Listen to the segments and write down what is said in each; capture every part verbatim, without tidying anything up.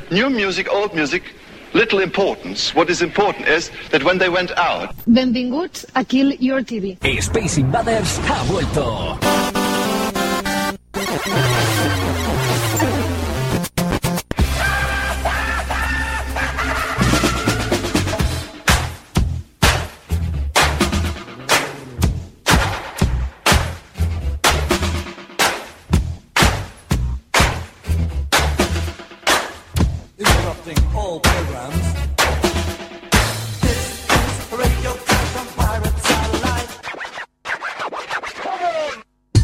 new music, old music, little importance. What is important is that when they went out. Benvinguts a Kill Your T V. Space Invaders ha vuelto. All programs. This is Radio Clash on Pirate Satellite. Come on!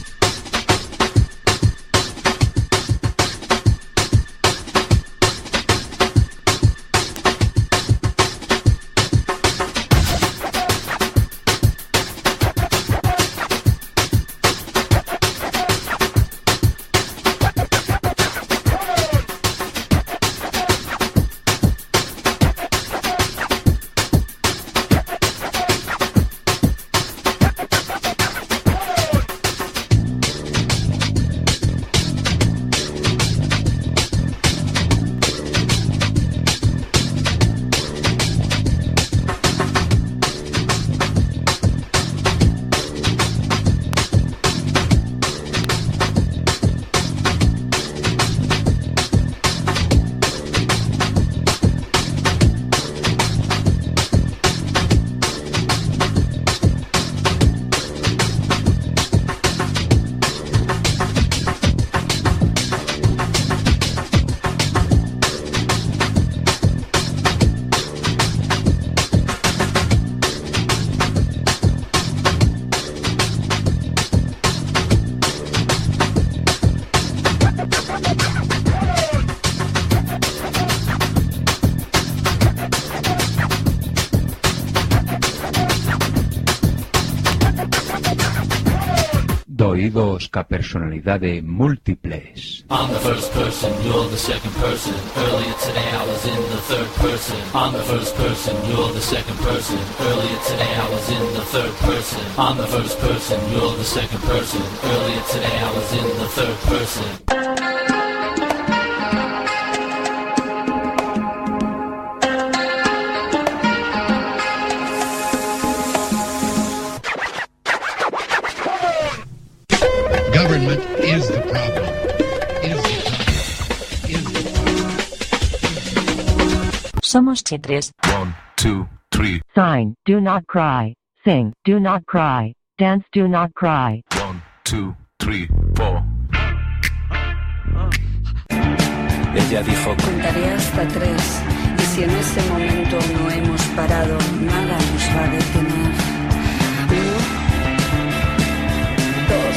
Doidos ca personalidade múltiples. I'm the first person, you're the second person. Earlier today I was in the third person. I'm the first person, you're the second person. Earlier today I was in the third person. I'm the first person, you're the second person. Earlier today I was in the third person. Government is the problem. Is the problem. Is the problem. Somos Chitres. One, two, three. Sign, do not cry. Sing, do not cry. Dance, do not cry. One, two, three, four. Ella dijo: contaré hasta tres. Y si en ese momento no hemos parado, nada nos va a detener. Uno, dos.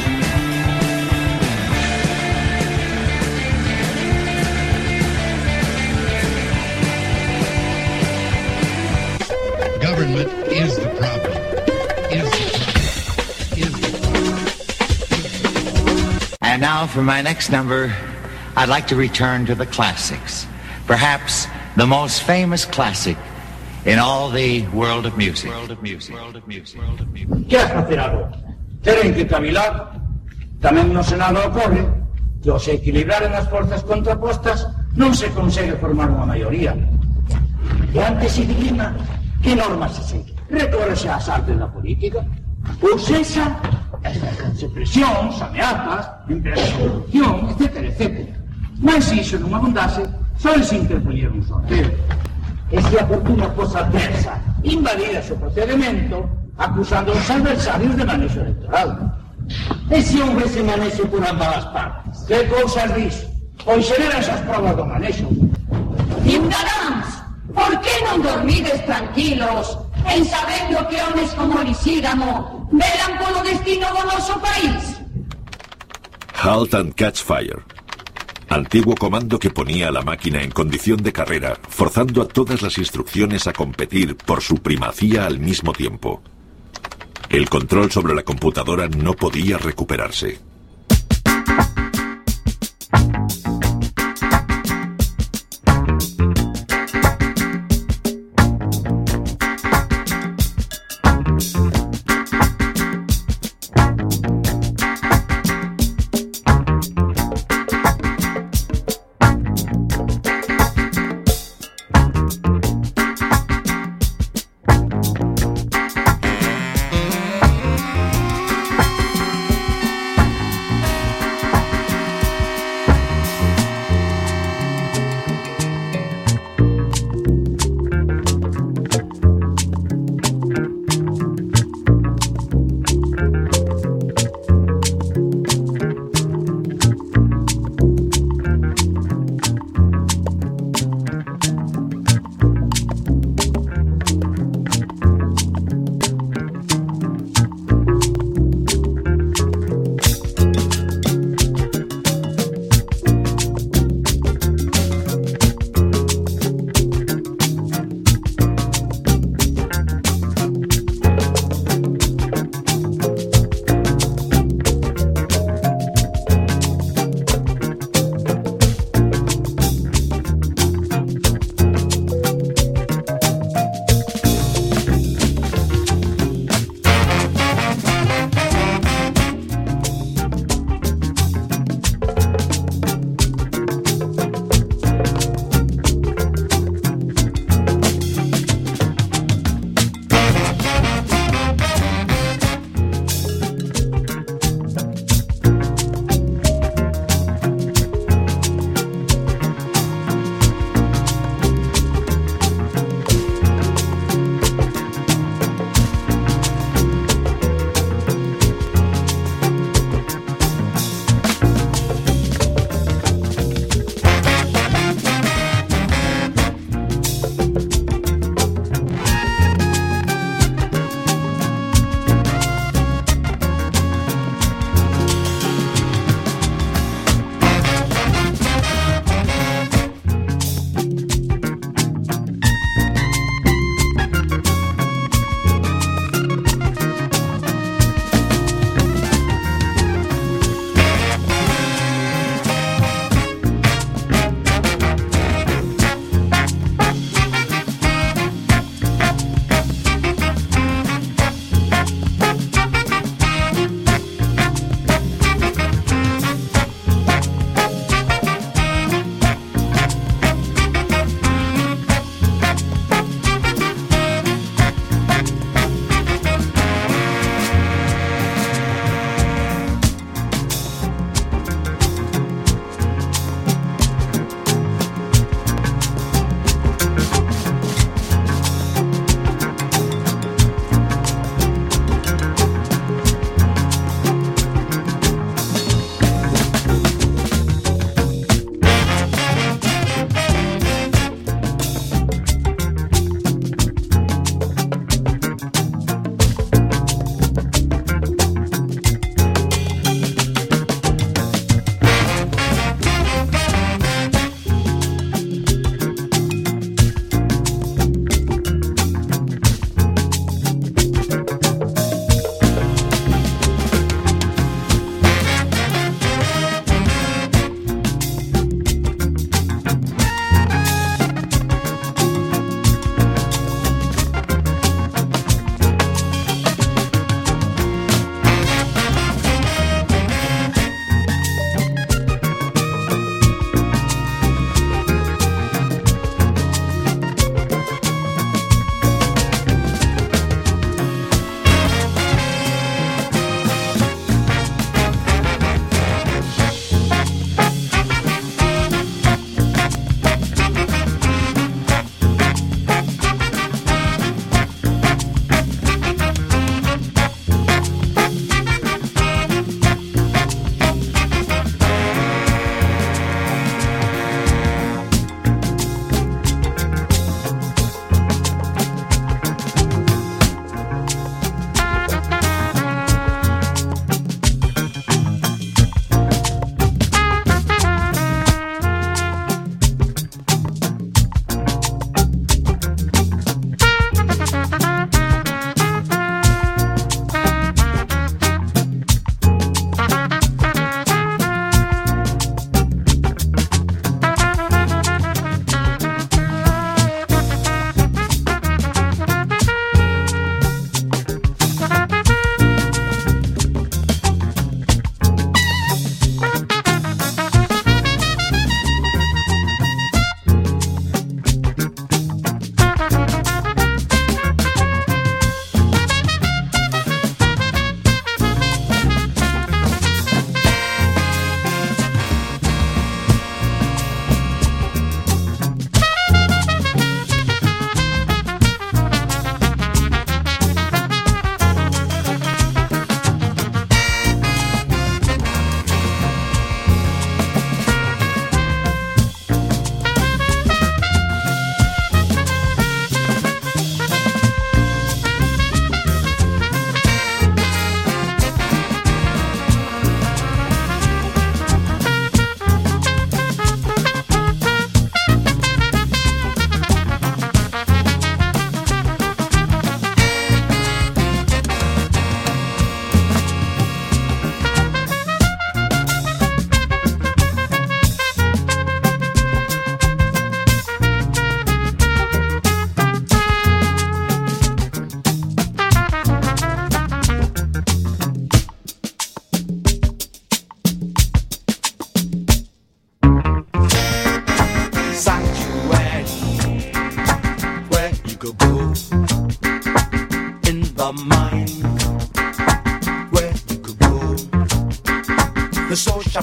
Government is the problem. Is the problem. Is the problem. And now for my next number, I'd like to return to the classics. Perhaps the most famous classic in all the world of music. World of music. World of music. World of music. ¿Qué has facer agora? Teren que cavilar. Tamén no Senado ocorre que ao se equilibraren as forzas contrapostas non se consegue formar unha maioría. E antes se dilima que normas se segue. Recórrese ás artes da política. Ou sexa, ejercense presións, ameazas, empresas de corrupción, etcétera, etcétera. Mas se iso non abundase, só se interpoñer un sorteo. E se a fortuna fosa adversa, invalidase o procedimento, acusando os adversarios de manexo electoral. E se houvese manexo por ambas as partes? Que cousas dis? Pois xeran esas provas do manexo. Ciudadanos, por que non dormides tranquilos en sabendo que homes como Lisígamo velan polo destino do noso país? Halt and Catch Fire. Antiguo comando que ponía a la máquina en condición de carrera, forzando a todas las instrucciones a competir por su primacía al mismo tiempo. El control sobre la computadora no podía recuperarse.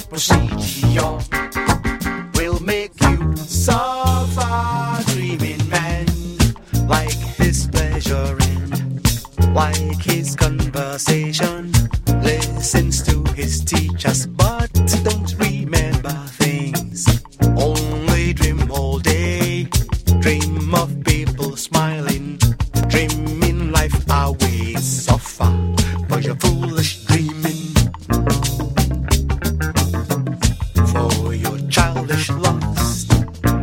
sharp procedure will make you suffer. Dreaming man, like his pleasure and like his conversation, listens to his teachers but don't remember things. Only dream all day, dream of people smiling, dreaming life away. Suffer for your foolish dreaming, for your childish lust,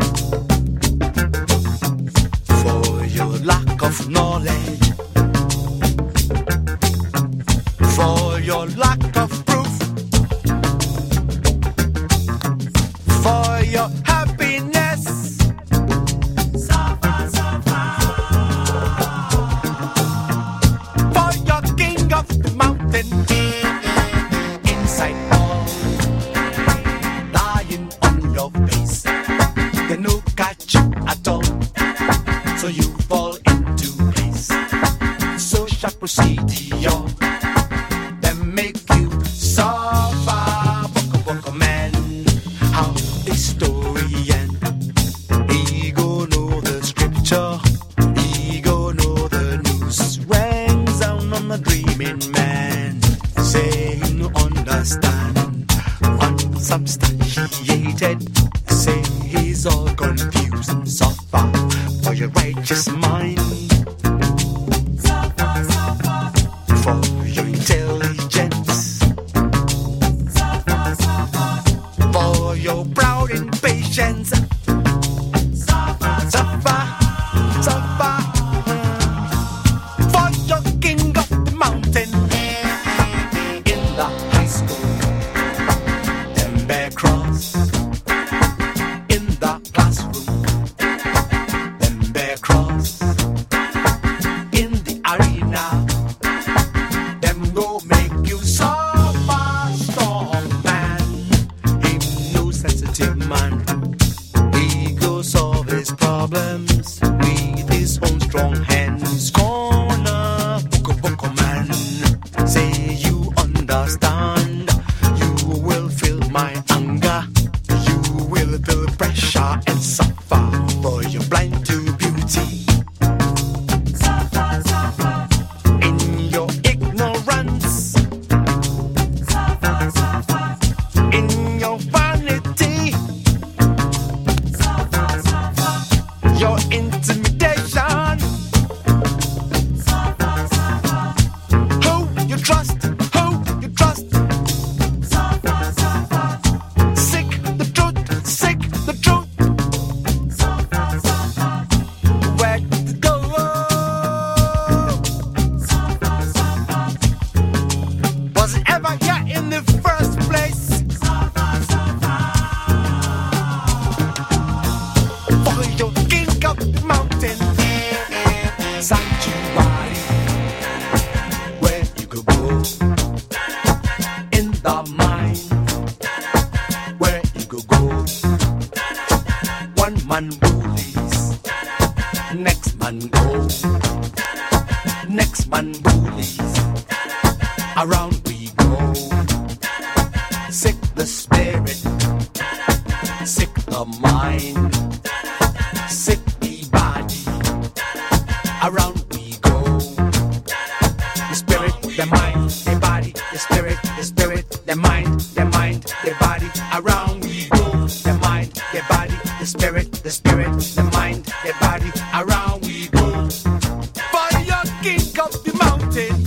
for your lack of knowledge, for your lack of proof, for your happiness. Suffer, suffer. For your king of the mountain, inside all, lying on your face. They no catch you at all, so you fall into place. Social procedure, they make you suffer. Boko boko man, how this story end. He go know the scripture, he go know the news. Rings down on the dreaming man, say you no understand. Unsubstantiated, say he's all confused. Suffer for your righteous mind, suffer, suffer. For your intelligence, suffer, suffer. For your proud impatience, suffer, suffer, suffer. For your king of the mountain, in the high school, them bear cross. In the classroom, them bear cross. In the arena, them go make you suffer. Strong man, him no sensitive man. He go solve his problems with his own strong hands. Corner, boko boko man, say you understand. You will feel my anger, you will feel pressure and suffer. For you're blind to beauty, suffer, suffer. In your ignorance, suffer, suffer. In your vanity, suffer, suffer. Your intimidation, suffer, suffer. Who you trust, who you trust, suffer, suffer. Seek the truth, seek the truth, suffer, suffer. Where to go, suffer, suffer. Was it ever here in the first place? Suffer, suffer. For your king of the mountain, sanctuary, where you could go. In the mind, where you could go. One man bullies, next man go. Next man bullies, around we go. Sick the spirit, sick the mind, sick the body, around we go. The spirit, the mind, the body, the spirit, the spirit, the mind, the mind, the body, around we go. The mind, the body, the spirit, the spirit, the mind, the body, around we go. For your king of the mountain.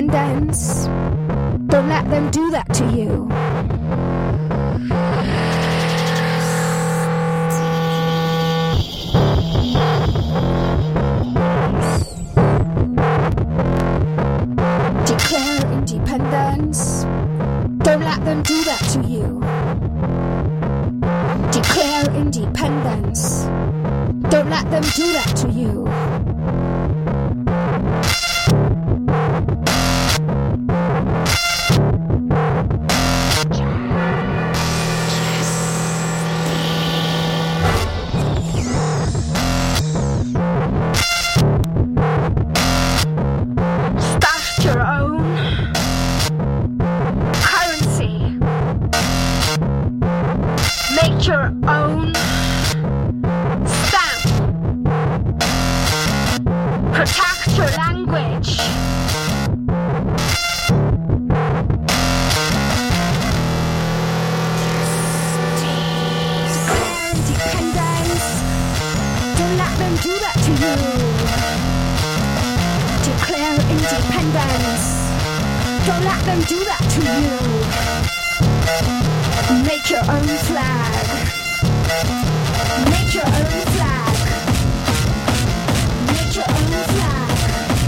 independence. Don't let them do that to you. Declare independence. Don't let them do that to you. Declare independence. Don't let them do that to you. Start your own currency. Make your own stamp. Protect your language. Declare independence. Don't let them do that to you. Declare independence. Don't let them do that to you. Make your own flag. Make your own flag. Make your own flag.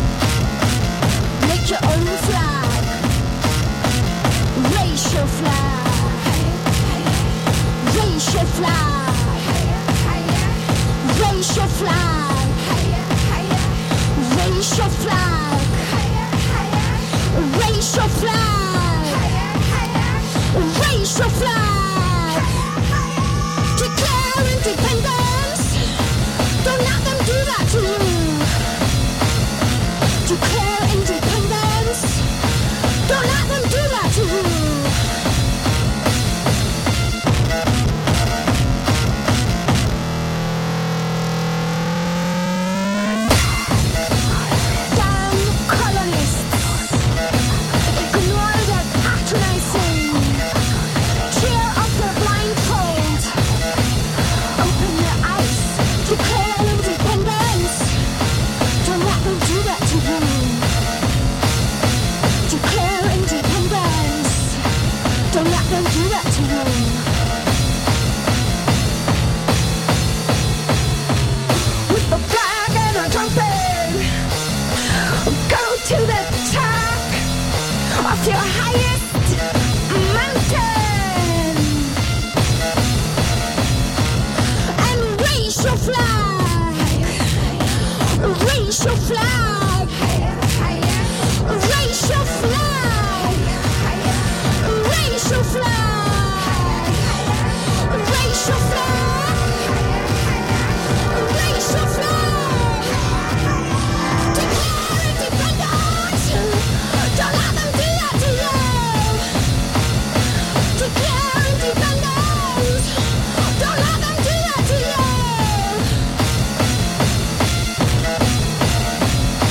Make your own flag. Raise your flag. Raise your flag. Raise your flag. Raise your flag. Raise your flag. Raise your flag. Declare independence. Don't let them do that to you. Declare independence. Don't let them do that to you. Damn colonists. Ignore their patronizing. Tear off their blindfold. Open their eyes. Declare independence. Don't let them do that to you. Declare independence. Don't let them do that to you. With a flag and a trumpet, go to the top of your highest mountain and raise your flag. Raise your flag. Raise your flag. Raise your flag. Raise your flag. Raise your flag. Declare independence. Don't let them do that to you. Declare independence. Don't let them do that to you.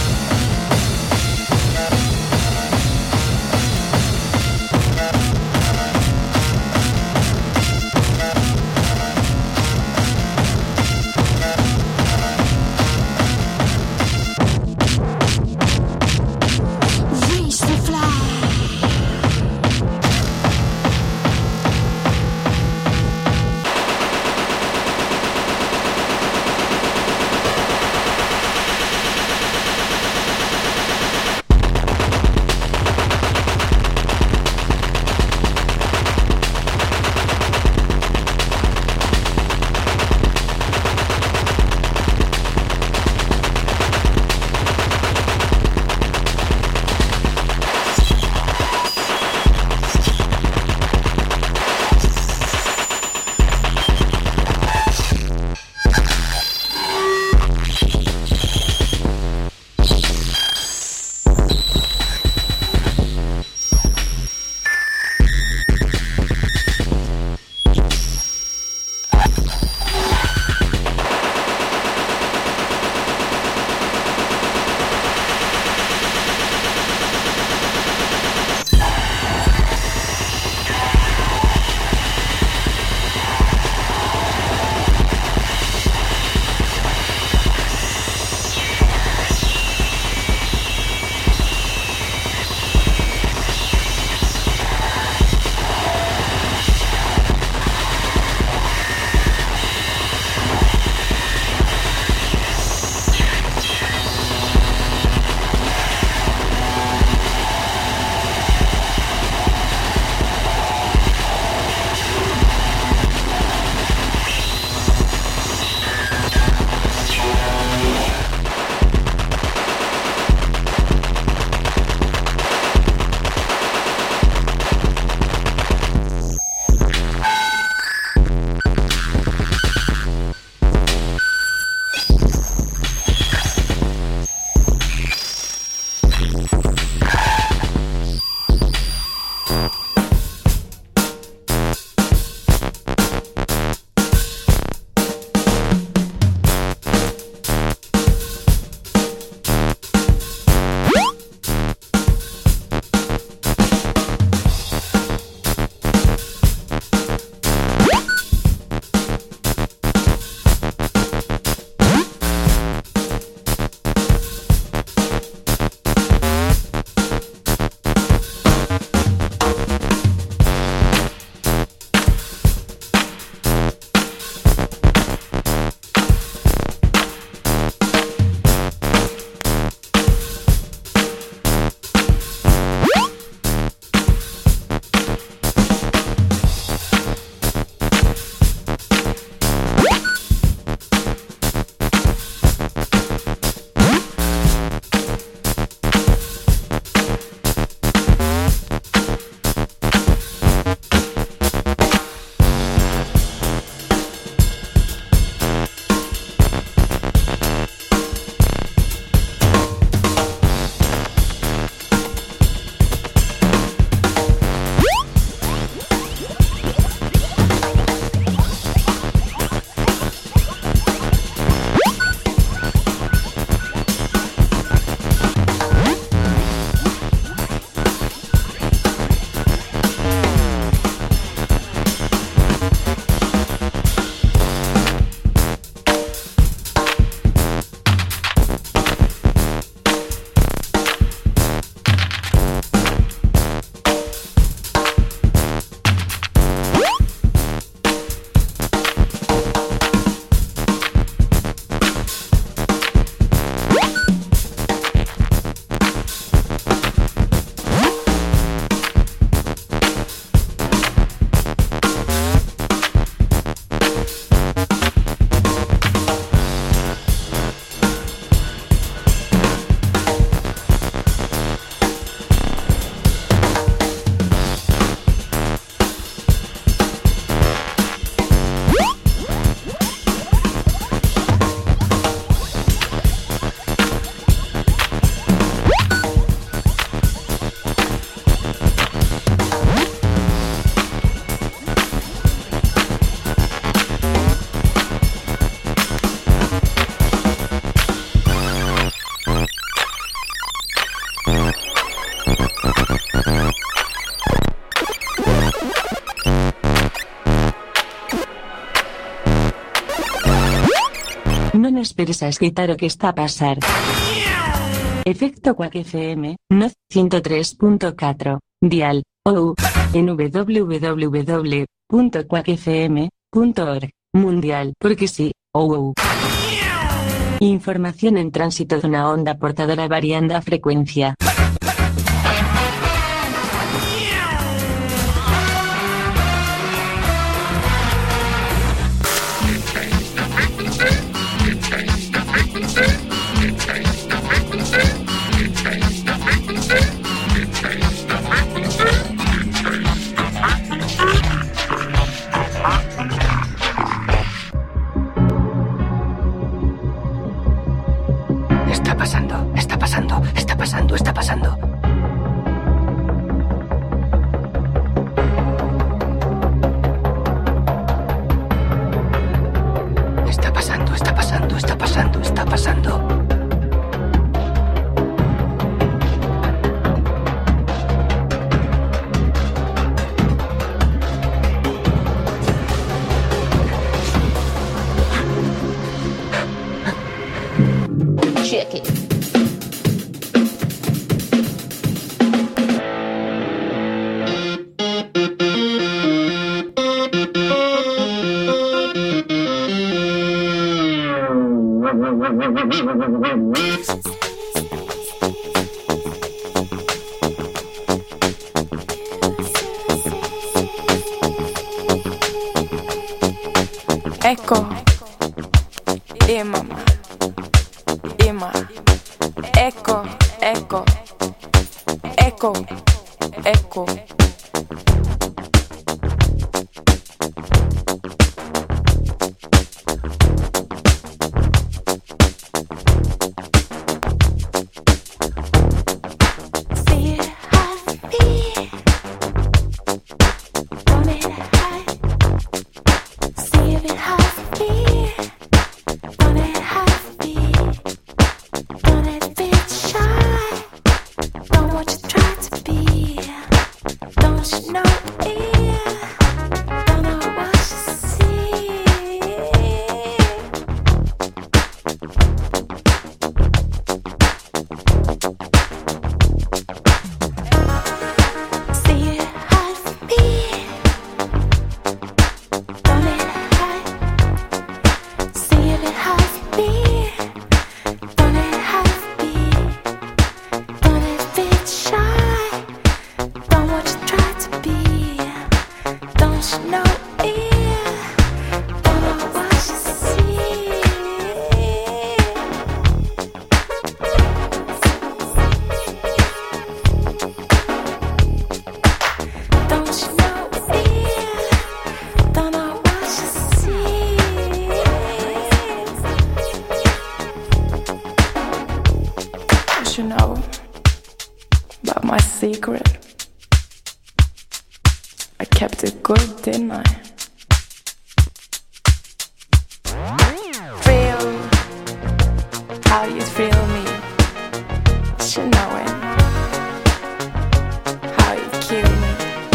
Non esperes a escutar o que está a pasar. Efecto Quack F M, no ciento tres punto catro, dial, ou, en w w w punto quack f m punto org, mundial, porque sí, ou ou. Información en tránsito dunha onda portadora variando a frecuencia. Está pasando, está pasando, está pasando, está pasando. Está pasando, está pasando, está pasando, está pasando. Check it. Ecco, e mamma, e ma, ecco, ecco, ecco, ecco. You know about my secret. I kept it good, didn't I? Feel how you feel me. You know it. How you kill me.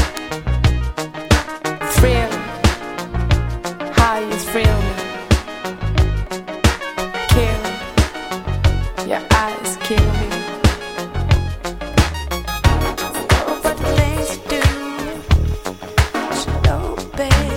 Feel how you feel me. Kill. Your eyes kill me. Baby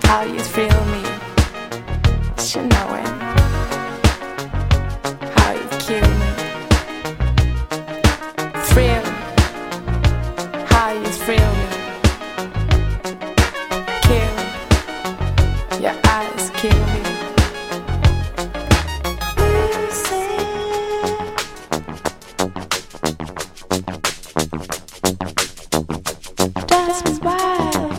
how you thrill me. You know it. How you kill me. Thrill. How you thrill me. Kill. Your eyes kill me. Dance me wild.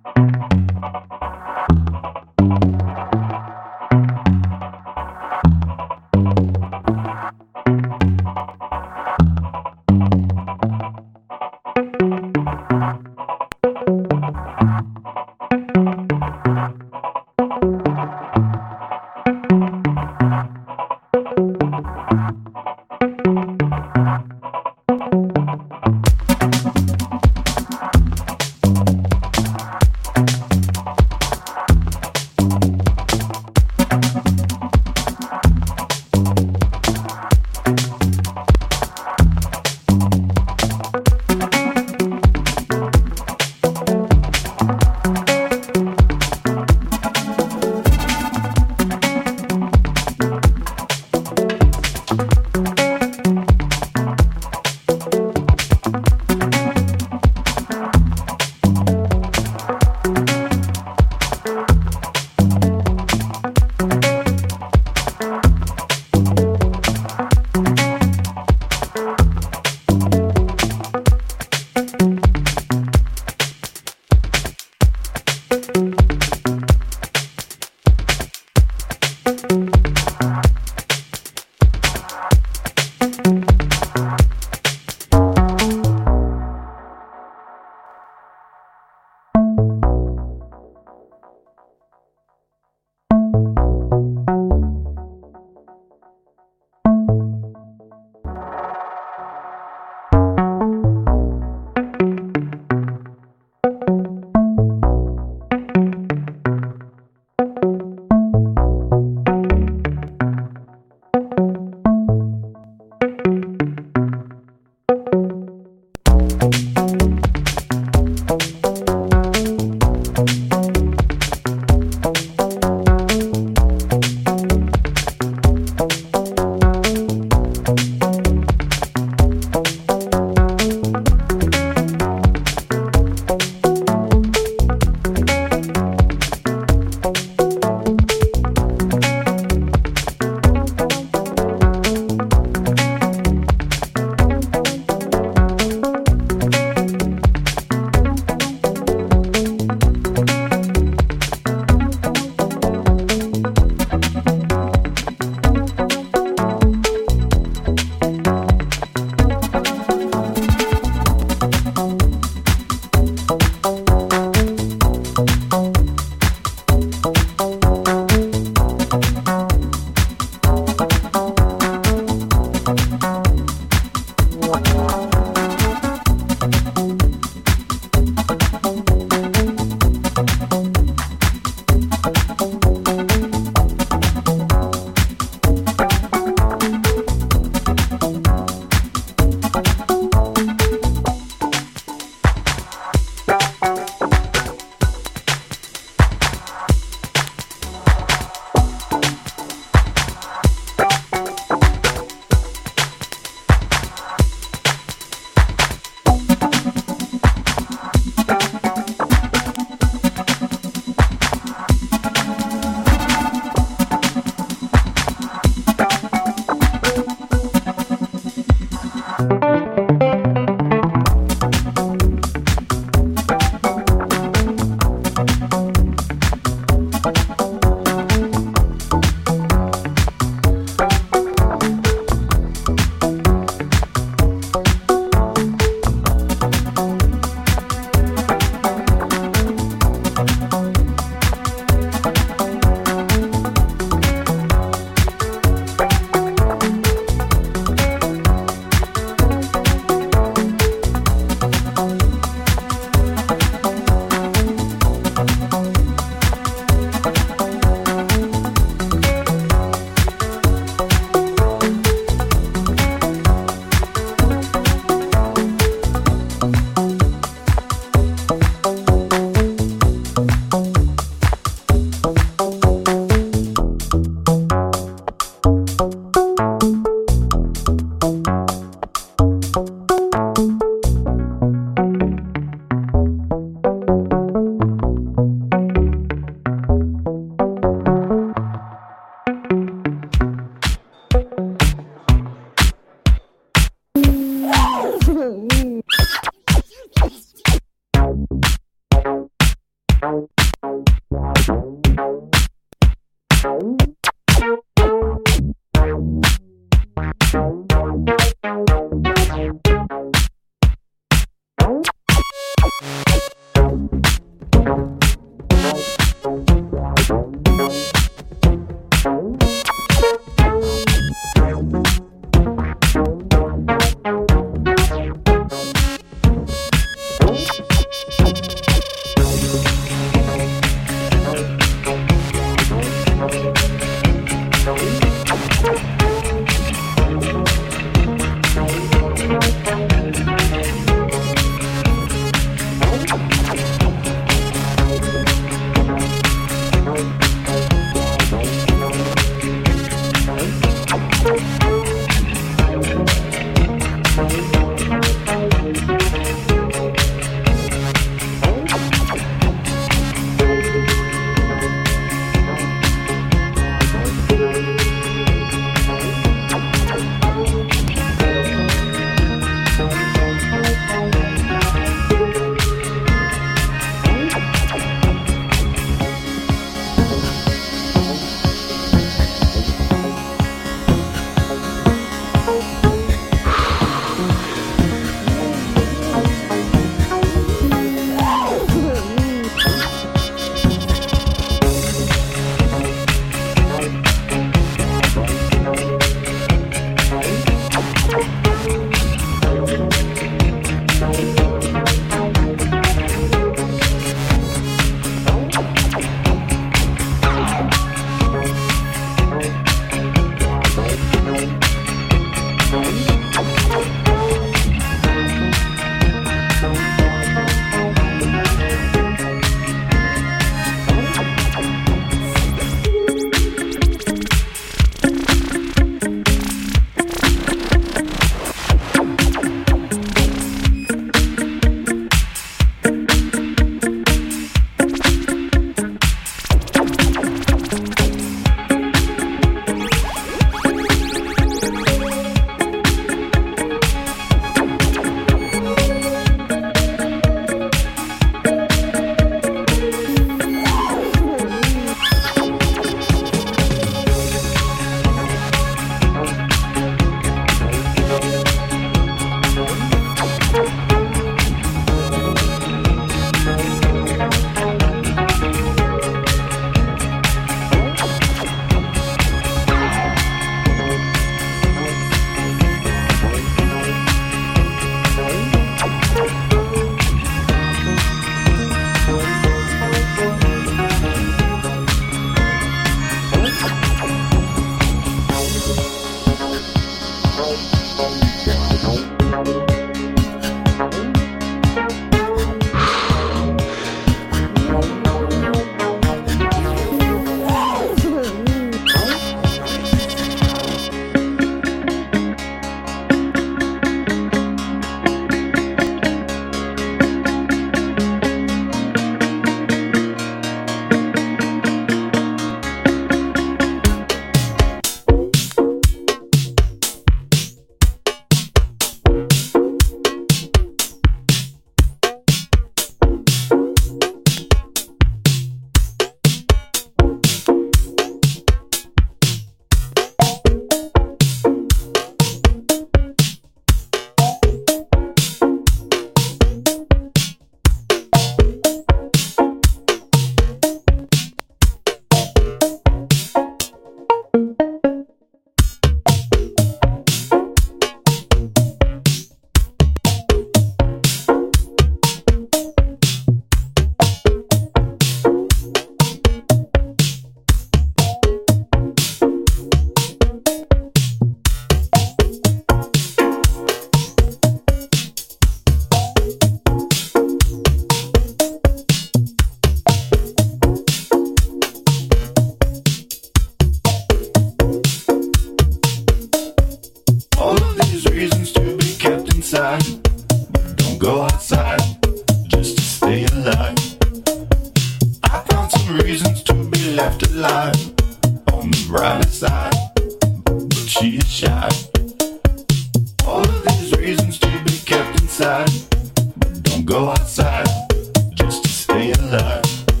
inside, but don't go outside just to stay alive.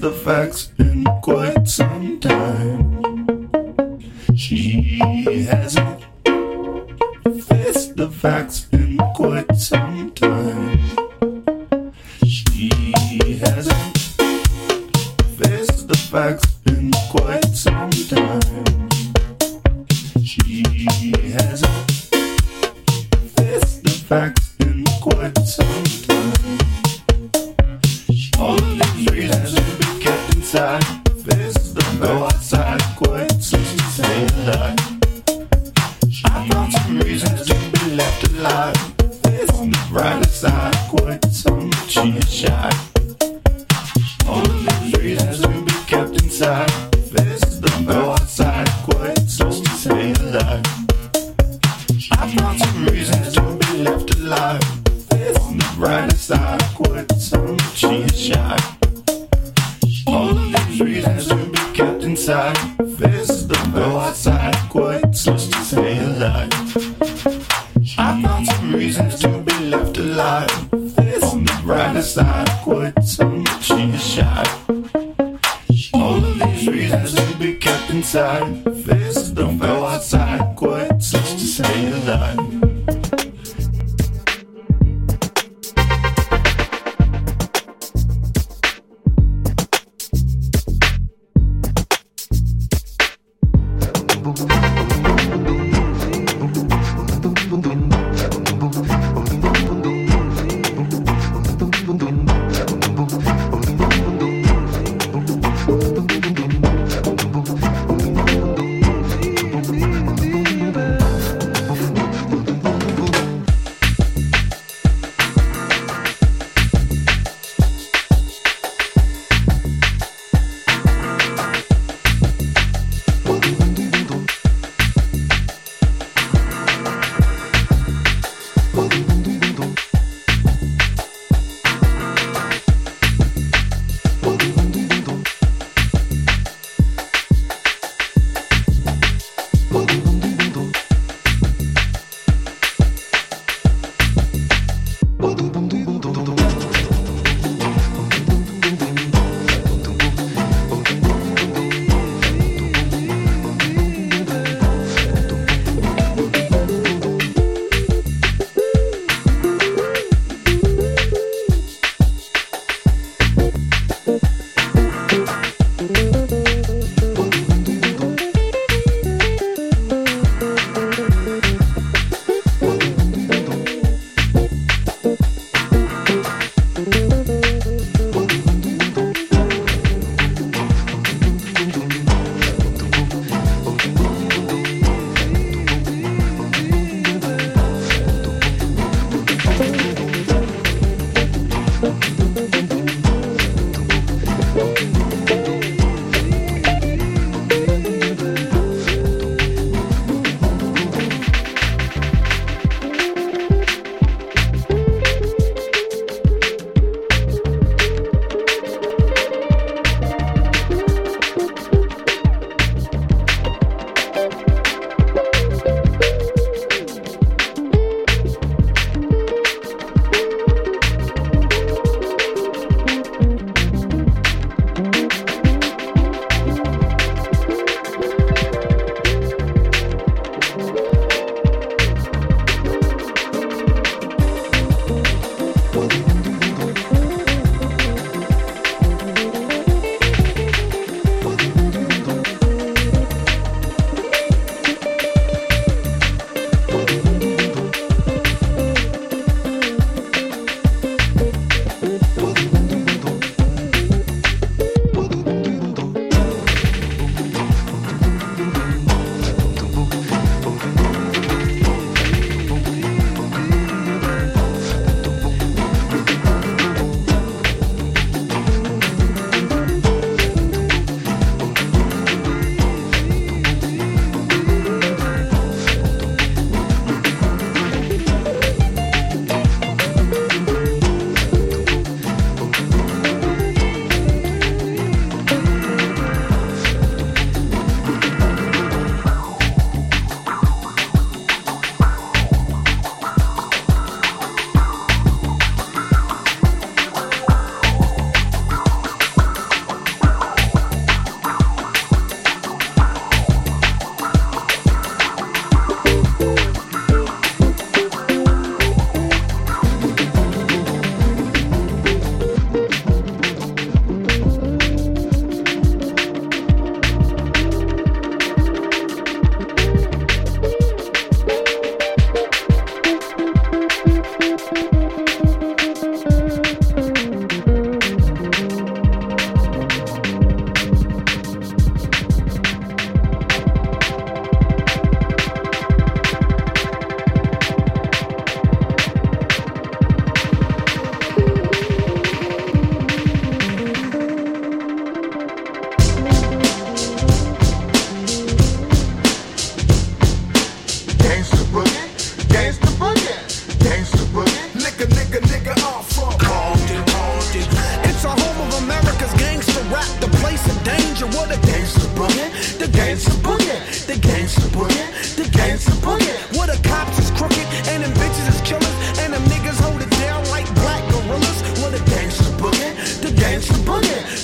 the facts in quite some time. She hasn't faced the facts in quite some time. She hasn't faced the facts in quite some time. She hasn't faced the facts in quite some time. All of these reasons to be kept inside. Face the go outside quite some time. I found some reasons to be left alive. Face on the brighter side quite some. She is shy. All of these reasons to be kept inside. Face the go outside quite some to stay alive. I found some reasons to be left alive. Face on the brighter side quite some. She is shy. All of these reasons to be kept inside. Face the go outside quite some to stay alive. I found some reasons to be left alive. Face on the brighter side quite some. She is shy. All of these reasons to be kept inside. Face the go outside quite some to stay alive.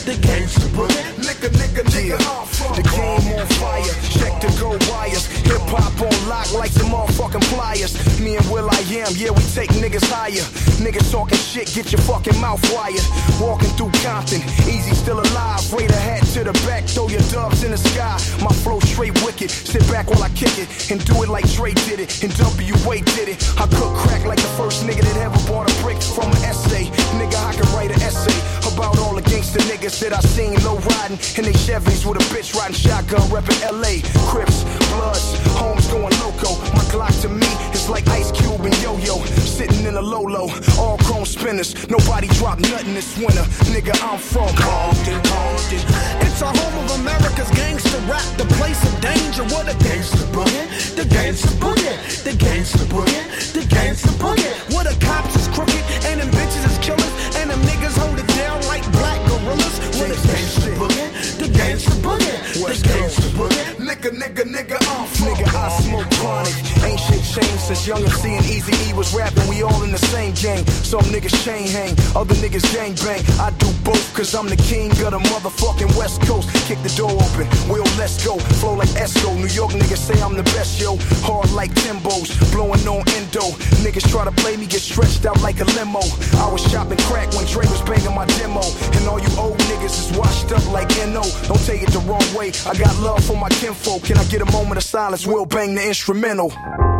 the gangsta boogie. Nigga, nigga, nigga, I'm from the game on fire. Check the gold wires. Hip hop on lock like some motherfucking pliers. Me and Will I Am, yeah, we take niggas higher. Niggas talking shit, get your fucking mouth wired. Walking through Compton, easy still alive. Raider hat to the back, throw your dubs in the sky. My flow straight wicked, sit back while I kick it. And do it like Dre did it, and W A did it. I cook crack like the first nigga that ever bought a brick from an essay. Nigga, I can write an essay about all the gangster niggas that I seen low riding in they Chevys with a bitch riding shotgun reppin' L A. Crips, Bloods, homes going loco. My Glock to me is like Ice Cube and Yo-Yo. Sitting in a Lolo, all chrome spinners. Nobody dropped nothing this winter. Nigga, I'm from Compton, Compton. It's a home of America's gangster rap, the place of danger. What a gangster boogie, the gangster boogie, the gangster boogie, the gangster boogie. What a cops is crooked and them bitches is killers and them niggas hold it down like black gorillas. What a gangster boogie, the gangster boogie, the gangster boogie. Nigga, nigga, nigga, I'm from. Nigga, I smoke chronic. Ain't shit changed since Young M C and Easy E was rapping. We all in the same gang. Some niggas chain hang, other niggas gang bang. I do both, cause I'm the king of the motherfucking West Coast. Kick the door open, Will, let's go. Flow like Esco, New York niggas say I'm the best, yo. Hard like Timbos, blowing on endo. Niggas try to play me, get stretched out like a limo. I was shopping crack when Dre was banging my demo. And all you old niggas is washed up like N O. Don't take it the wrong way, I got love for my kinfolk. Can I get a moment of silence? Will bang the instrumental.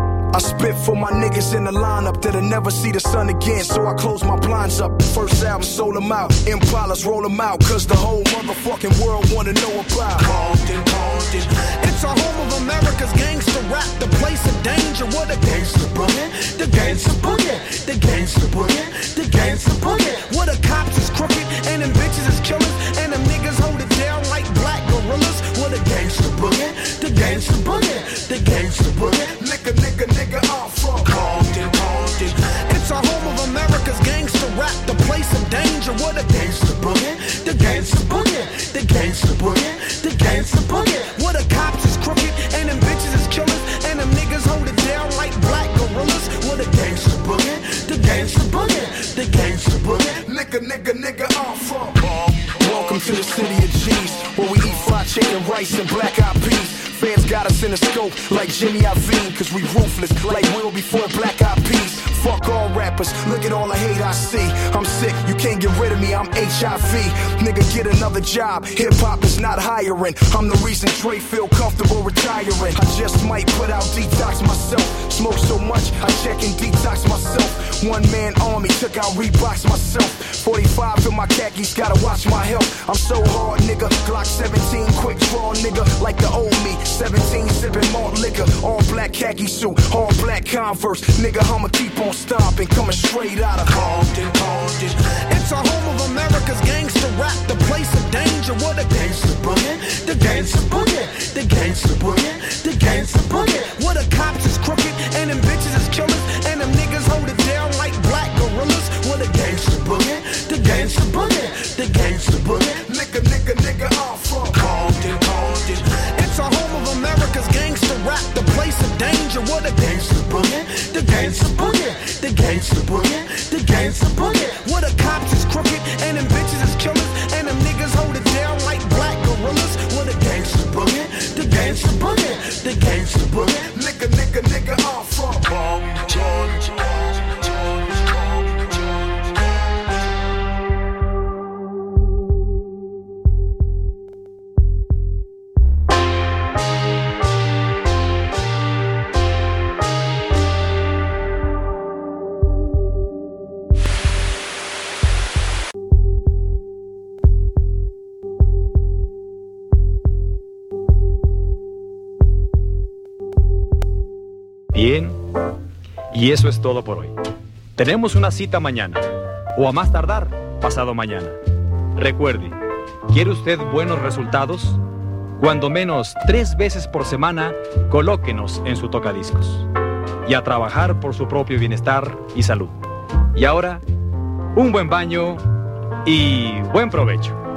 I spit for my niggas in the lineup that'll never see the sun again, so I close my blinds up. First album, sold them out. Impalas, roll them out, cause the whole motherfucking world wanna know about Compton, Compton. It's a home of America's gangster rap, the place of danger. What a gangster boogie, the gangster boogie, the gangster boogie, the gangster boogie. What a cops is crooked and them bitches is killers and them niggas hold it down like black gorillas. What a gangster boogie, the gangster boogie, the gangster boogie. Nigga, nigga, nigga, I'm from Compton, Compton. It's a home of America's gangster rap, the place of danger. What a gangster boogie, the gangster boogie, the gangster boogie, the gangster boogie. What a cops is crooked and them bitches is killers and them niggas hold it down like black gorillas. What a gangster boogie, the gangster boogie, the gangster boogie. Nigga, nigga, nigga, I'm from. Welcome to the city of G's, where we eat fried chicken, rice, and black eyed peas. Fans got us in the scope like Jimmy Iovine, cause we ruthless like Will before Black Eyed Peas. Fuck all rappers, look at all the hate I see. I'm sick, you can't get rid of me, I'm H I V. Nigga, get another job, hip-hop is not hiring. I'm the reason Dre feel comfortable retiring. I just might put out Detox myself. Smoke so much, I check and detox myself. One-man army, took out Reeboks myself. forty-five in my khakis, gotta watch my health. I'm so hard, nigga, Glock seventeen, quick draw, nigga, like the old me. seventeen sipping malt liquor, all black khaki suit, all black Converse. Nigga, I'ma keep on stomping, coming straight out of Compton, Compton. It's a home of America's gangster rap, the place of danger. What a gangster boogie, the gangster boogie, the gangster boogie, the gangster boogie. What a cops is crooked and them bitches is killers and them niggas hold it down like black gorillas. What a gangster boogie, the gangster boogie, the gangster boogie. Nigga, nigga, nigga, I'm from Compton, Compton. It's a home of America's gangster rap, the place of danger. What a gangster boogie, the gangster boogie, the gangster boogie, the gangster boogie. What a cops is crooked and them bitches is killers and them niggas hold it down like black gorillas. What a gangster boogie, the gangster boogie, the gangster boogie. Nigga, nigga, nigga, I'm from Compton. Bien, y eso es todo por hoy. Tenemos una cita mañana, o a más tardar, pasado mañana. Recuerde, ¿quiere usted buenos resultados? Cuando menos tres veces por semana, colóquenos en su tocadiscos. Y a trabajar por su propio bienestar y salud. Y ahora, un buen baño y buen provecho.